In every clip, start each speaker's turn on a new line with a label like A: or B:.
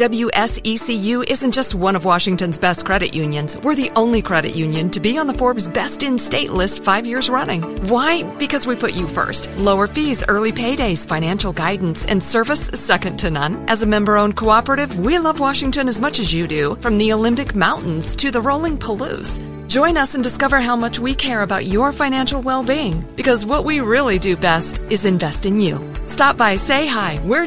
A: WSECU isn't just one of Washington's best credit unions. We're the only credit union to be on the Forbes Best in State list 5 years running. Why? Because we put you first. Lower fees, early paydays, financial guidance, and service second to none. As a member-owned cooperative, we love Washington as much as you do, from the Olympic Mountains to the rolling Palouse. Join us and discover how much we care about your financial well-being, because what we really do best is invest in you. Stop by, say hi. We're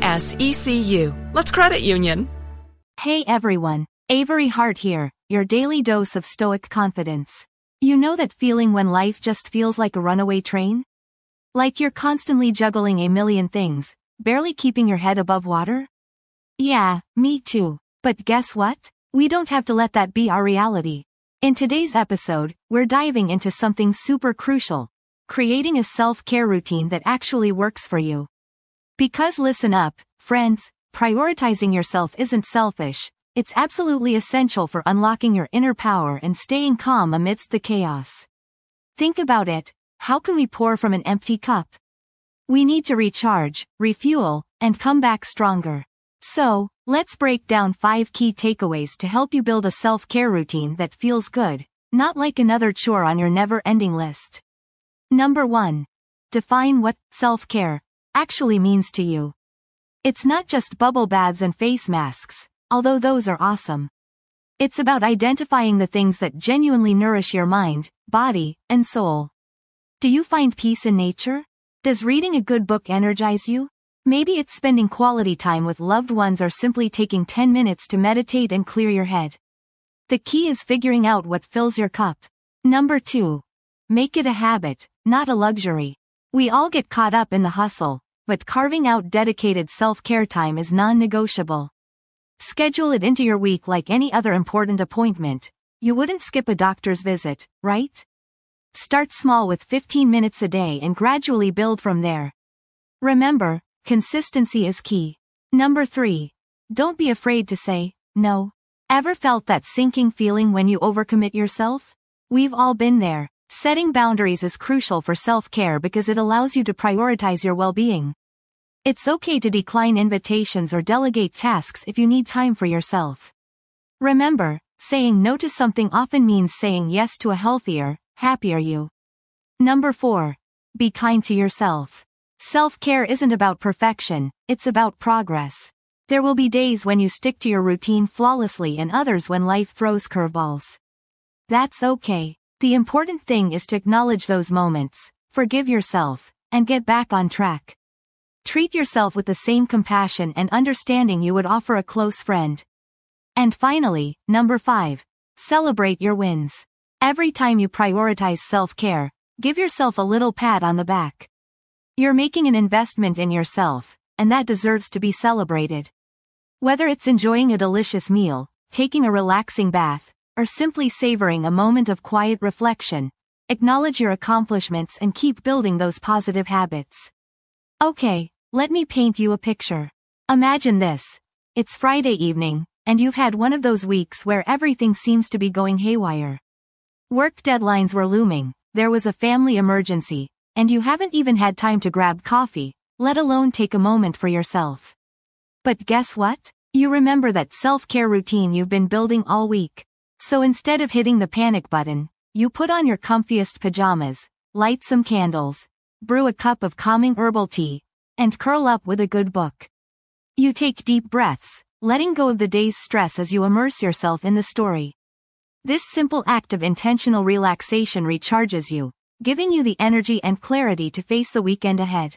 A: WSECU. Let's credit union.
B: Hey everyone, Avery Hart here, your daily dose of stoic confidence. You know that feeling when life just feels like a runaway train? Like you're constantly juggling a million things, barely keeping your head above water? Yeah, me too. But guess what? We don't have to let that be our reality. In today's episode, we're diving into something super crucial: creating a self-care routine that actually works for you. Because listen up, friends, prioritizing yourself isn't selfish, it's absolutely essential for unlocking your inner power and staying calm amidst the chaos. Think about it: how can we pour from an empty cup? We need to recharge, refuel, and come back stronger. So, let's break down 5 key takeaways to help you build a self-care routine that feels good, not like another chore on your never-ending list. Number 1. Define what self-care actually means to you. It's not just bubble baths and face masks, although those are awesome. It's about identifying the things that genuinely nourish your mind, body, and soul. Do you find peace in nature? Does reading a good book energize you? Maybe it's spending quality time with loved ones or simply taking 10 minutes to meditate and clear your head. The key is figuring out what fills your cup. Number 2. Make it a habit, not a luxury. We all get caught up in the hustle, but carving out dedicated self-care time is non-negotiable. Schedule it into your week like any other important appointment. You wouldn't skip a doctor's visit, right? Start small with 15 minutes a day and gradually build from there. Remember, consistency is key. Number 3. Don't be afraid to say no. Ever felt that sinking feeling when you overcommit yourself? We've all been there. Setting boundaries is crucial for self-care because it allows you to prioritize your well-being. It's okay to decline invitations or delegate tasks if you need time for yourself. Remember, saying no to something often means saying yes to a healthier, happier you. Number 4. Be kind to yourself. Self-care isn't about perfection, it's about progress. There will be days when you stick to your routine flawlessly and others when life throws curveballs. That's okay. The important thing is to acknowledge those moments, forgive yourself, and get back on track. Treat yourself with the same compassion and understanding you would offer a close friend. And finally, number 5. Celebrate your wins. Every time you prioritize self-care, give yourself a little pat on the back. You're making an investment in yourself, and that deserves to be celebrated. Whether it's enjoying a delicious meal, taking a relaxing bath, or simply savoring a moment of quiet reflection, acknowledge your accomplishments and keep building those positive habits. Okay, let me paint you a picture. Imagine this. It's Friday evening, and you've had one of those weeks where everything seems to be going haywire. Work deadlines were looming, there was a family emergency, and you haven't even had time to grab coffee, let alone take a moment for yourself. But guess what? You remember that self-care routine you've been building all week. So instead of hitting the panic button, you put on your comfiest pajamas, light some candles, brew a cup of calming herbal tea, and curl up with a good book. You take deep breaths, letting go of the day's stress as you immerse yourself in the story. This simple act of intentional relaxation recharges you, giving you the energy and clarity to face the weekend ahead.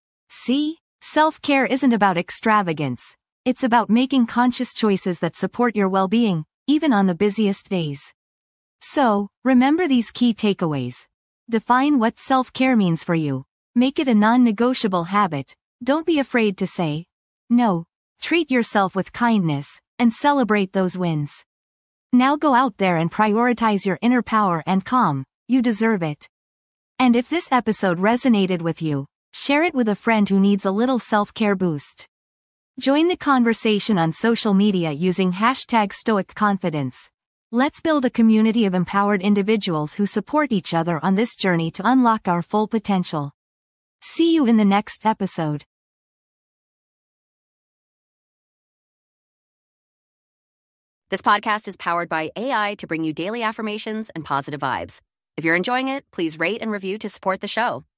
B: See? Self-care isn't about extravagance. It's about making conscious choices that support your well-being, even on the busiest days. So, remember these key takeaways. Define what self-care means for you. Make it a non-negotiable habit. Don't be afraid to say no. Treat yourself with kindness, and celebrate those wins. Now go out there and prioritize your inner power and calm. You deserve it. And if this episode resonated with you, share it with a friend who needs a little self-care boost. Join the conversation on social media using #StoicConfidence. Let's build a community of empowered individuals who support each other on this journey to unlock our full potential. See you in the next episode.
C: This podcast is powered by AI to bring you daily affirmations and positive vibes. If you're enjoying it, please rate and review to support the show.